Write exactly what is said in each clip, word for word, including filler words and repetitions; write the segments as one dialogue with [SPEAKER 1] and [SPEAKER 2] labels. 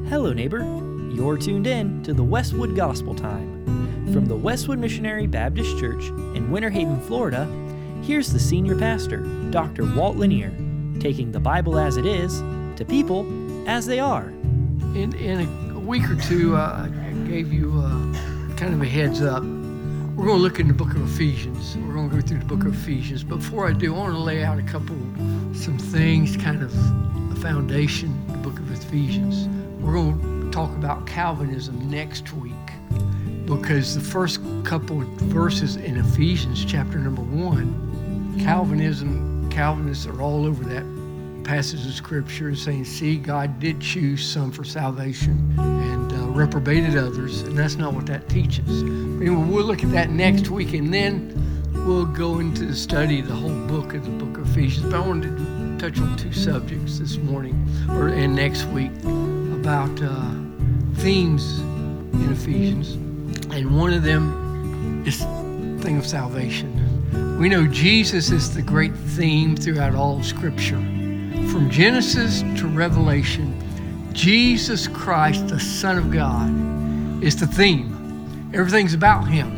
[SPEAKER 1] Hello, neighbor. You're tuned in to the Westwood Gospel Time. From the Westwood Missionary Baptist Church in Winter Haven, Florida, here's the senior pastor, Doctor Walt Lanier, taking the Bible as it is to people as they are.
[SPEAKER 2] In, in a week or two, uh, I gave you uh, kind of a heads up. We're going to look in the book of Ephesians. We're going to go through the book of Ephesians. But before I do, I want to lay out a couple, some things, kind of a foundation, the book of Ephesians. We're going to talk about Calvinism next week because the first couple of verses in Ephesians chapter number one, Calvinism, Calvinists are all over that passage of scripture saying, see, God did choose some for salvation and uh, reprobated others, and that's not what that teaches. But anyway, we'll look at that next week, and then we'll go into the study of the whole book of the book of Ephesians. But I wanted to touch on two subjects this morning or and next week about uh, themes in Ephesians, and one of them is the thing of salvation. We know Jesus is the great theme throughout all of Scripture. From Genesis to Revelation, Jesus Christ, the Son of God, is the theme. Everything's about Him.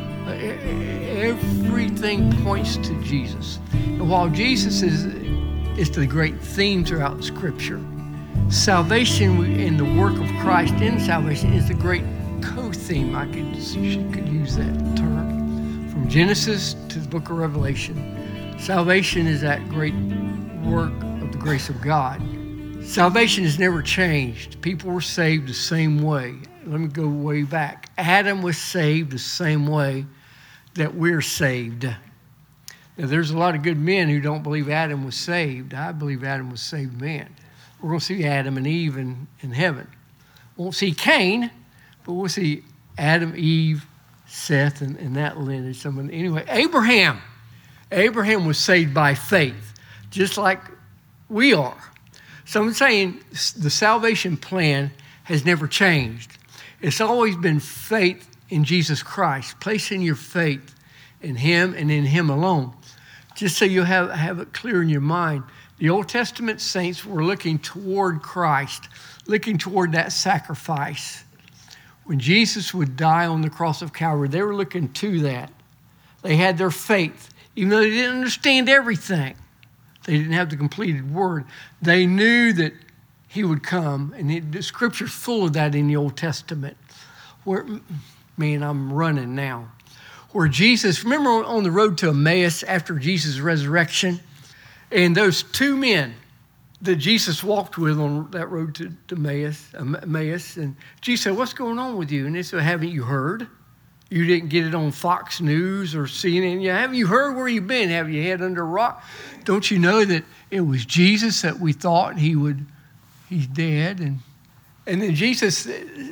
[SPEAKER 2] Everything points to Jesus. And while Jesus is, is the great theme throughout Scripture, salvation and the work of Christ in salvation is the great co-theme. I could, could use that term. From Genesis to the book of Revelation, salvation is that great work of the grace of God. Salvation has never changed. People were saved the same way. Let me go way back. Adam was saved the same way that we're saved. Now, there's a lot of good men who don't believe Adam was saved. I believe Adam was saved man. We're going to see Adam and Eve in, in heaven. We won't see Cain, but we'll see Adam, Eve, Seth, and, and that lineage. Someone, anyway, Abraham. Abraham was saved by faith, just like we are. So I'm saying the salvation plan has never changed. It's always been faith in Jesus Christ, placing your faith in Him and in Him alone. Just so you have, have it clear in your mind, the Old Testament saints were looking toward Christ, looking toward that sacrifice. When Jesus would die on the cross of Calvary, they were looking to that. They had their faith. Even though they didn't understand everything, they didn't have the completed word, they knew that He would come. And it, the Scripture's full of that in the Old Testament. Where, man, I'm running now. Where Jesus, remember on the road to Emmaus after Jesus' resurrection, and those two men that Jesus walked with on that road to, to Emmaus, Emmaus, and Jesus said, what's going on with you? And they said, haven't you heard? You didn't get it on Fox News or C N N. Yeah, haven't you heard where you've been? Have you had under a rock? Don't you know that it was Jesus that we thought he would, he's dead? And, and then Jesus,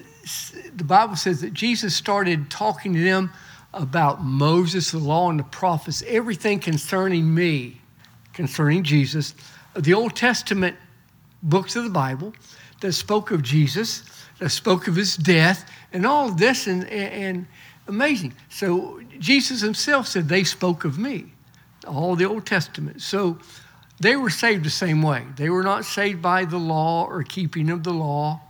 [SPEAKER 2] the Bible says that Jesus started talking to them about Moses, the law, and the prophets, everything concerning me, concerning Jesus. The Old Testament books of the Bible that spoke of Jesus, that spoke of His death, and all of this, and, and amazing. So Jesus Himself said, they spoke of me, all the Old Testament. So they were saved the same way. They were not saved by the law or keeping of the law.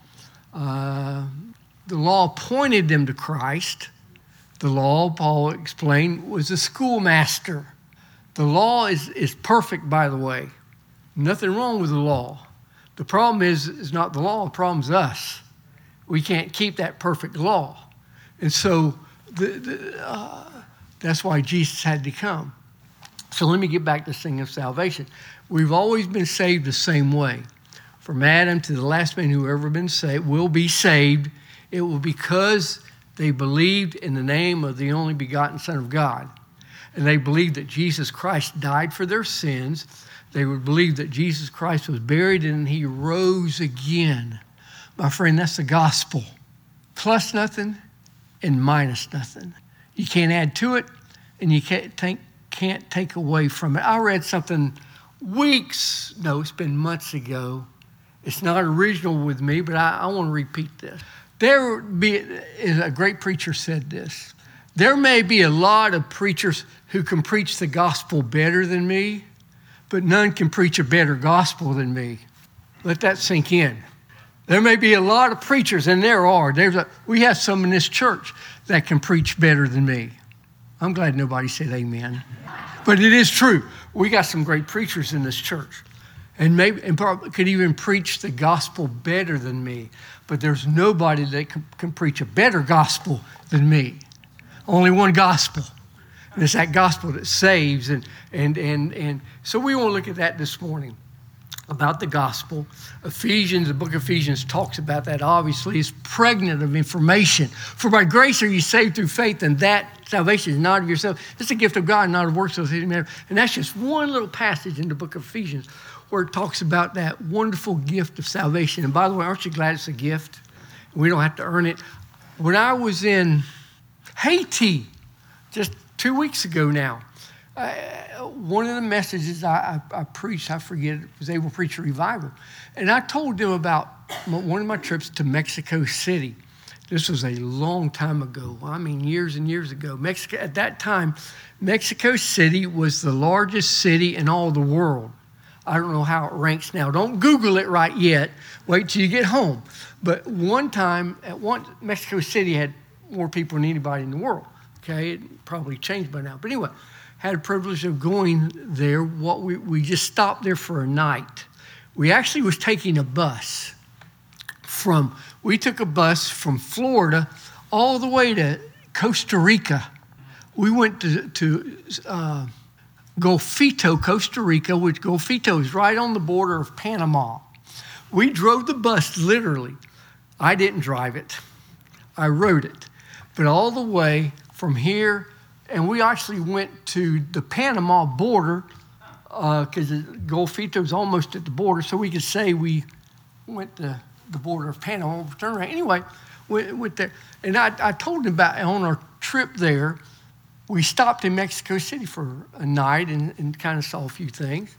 [SPEAKER 2] Uh, the law pointed them to Christ. The law, Paul explained, was a schoolmaster. The law is, is perfect, by the way. Nothing wrong with the law. The problem is, is not the law, the problem's us. We can't keep that perfect law. And so the, the, uh, that's why Jesus had to come. So let me get back to this thing of salvation. We've always been saved the same way. From Adam to the last man who ever been saved will be saved. It will be because they believed in the name of the only begotten Son of God. And they believed that Jesus Christ died for their sins. They would believe that Jesus Christ was buried and He rose again. My friend, that's the gospel. Plus nothing and minus nothing. You can't add to it and you can't take, can't take away from it. I read something weeks, no, it's been months ago. It's not original with me, but I, I want to repeat this. There be, a great preacher said this. There may be a lot of preachers who can preach the gospel better than me, but none can preach a better gospel than me. Let that sink in. There may be a lot of preachers, and there are. There's a, we have some in this church that can preach better than me. I'm glad nobody said amen. But it is true. We got some great preachers in this church. And maybe and probably could even preach the gospel better than me. But there's nobody that can, can preach a better gospel than me. Only one gospel. And it's that gospel that saves. And, and, and, and so we want to look at that this morning, about the gospel. Ephesians, the book of Ephesians talks about that, obviously. It's pregnant of information. For by grace are you saved through faith, and that salvation is not of yourself. It's a gift of God, not of works. And that's just one little passage in the book of Ephesians where it talks about that wonderful gift of salvation. And by the way, aren't you glad it's a gift? We don't have to earn it. When I was in Haiti just two weeks ago now, Uh, one of the messages I, I, I preached, I forget, it was able to preach a revival. And I told them about one of my trips to Mexico City. This was a long time ago. I mean, years and years ago. Mexico, at that time, Mexico City was the largest city in all the world. I don't know how it ranks now. Don't Google it right yet. Wait till you get home. But one time, at one, Mexico City had more people than anybody in the world. Okay, it probably changed by now. But anyway, had a privilege of going there. What we, we just stopped there for a night. We actually was taking a bus from, we took a bus from Florida all the way to Costa Rica. We went to, to uh, Golfito, Costa Rica, which Golfito is right on the border of Panama. We drove the bus literally. I didn't drive it. I rode it. But all the way from here, and we actually went to the Panama border because uh, Golfito is almost at the border, so we could say we went to the border of Panama. Turn around. Anyway, we went there. And I, I told them about on our trip there, we stopped in Mexico City for a night and, and kind of saw a few things.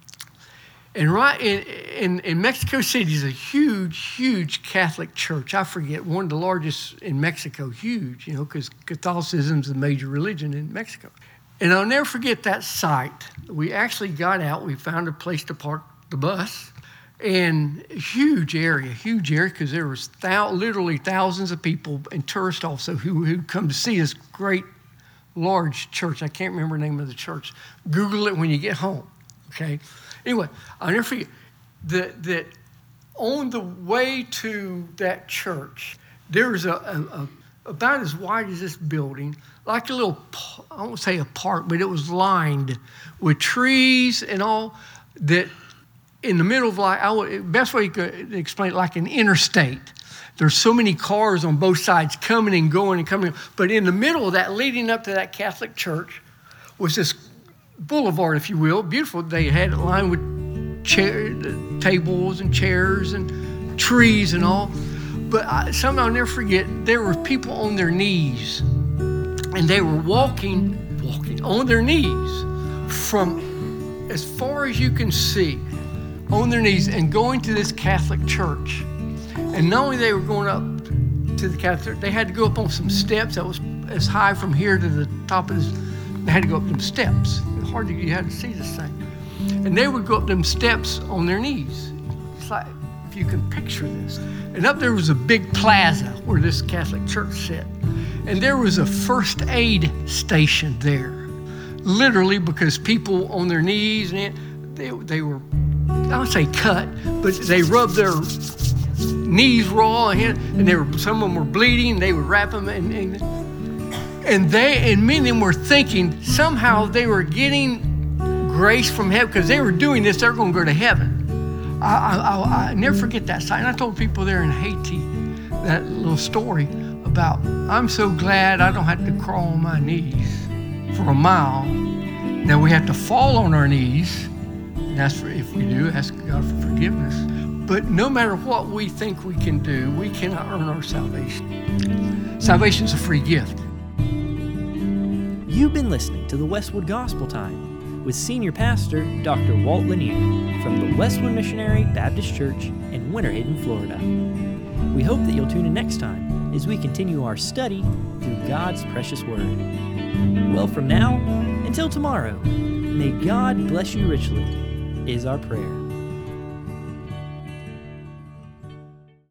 [SPEAKER 2] And right in, in, in Mexico City is a huge, huge Catholic church. I forget, one of the largest in Mexico, huge, you know, because Catholicism is the major religion in Mexico. And I'll never forget that sight. We actually got out. We found a place to park the bus. And huge area, huge area, because there was thou- literally thousands of people and tourists also who who come to see this great, large church. I can't remember the name of the church. Google it when you get home, okay? Anyway, I'll never forget that, that on the way to that church, there was a, a, a about as wide as this building, like a little, I won't say a park, but it was lined with trees and all that in the middle of like, I would, best way you could explain it, like an interstate. There's so many cars on both sides coming and going and coming. But in the middle of that, leading up to that Catholic church, was this boulevard, if you will, beautiful. They had it lined with chair, tables and chairs and trees and all. But I, something I'll never forget, there were people on their knees, and they were walking, walking on their knees from as far as you can see, on their knees and going to this Catholic church. And not only they were going up to the Catholic church, they had to go up on some steps that was as high from here to the top of this. They had to go up them steps. It's hard to, you had to see this thing. And they would go up them steps on their knees. It's like, if you can picture this. And up there was a big plaza where this Catholic church sat. And there was a first aid station there. Literally, because people on their knees, and they, they were, I would say cut, but they rubbed their knees raw, and, and they were, some of them were bleeding. They would wrap them, and, and and they and many of them were thinking somehow they were getting grace from heaven because they were doing this. They're going to go to heaven. I, I, I, I never forget that sight. And I told people there in Haiti that little story about I'm so glad I don't have to crawl on my knees for a mile. Now we have to fall on our knees. And that's for, if we do, ask God for forgiveness. But no matter what we think we can do, we cannot earn our salvation. Salvation is a free gift.
[SPEAKER 1] You've been listening to the Westwood Gospel Time with Senior Pastor Doctor Walt Lanier from the Westwood Missionary Baptist Church in Winter Haven, Florida. We hope that you'll tune in next time as we continue our study through God's precious Word. Well, from now until tomorrow, may God bless you richly, is our prayer.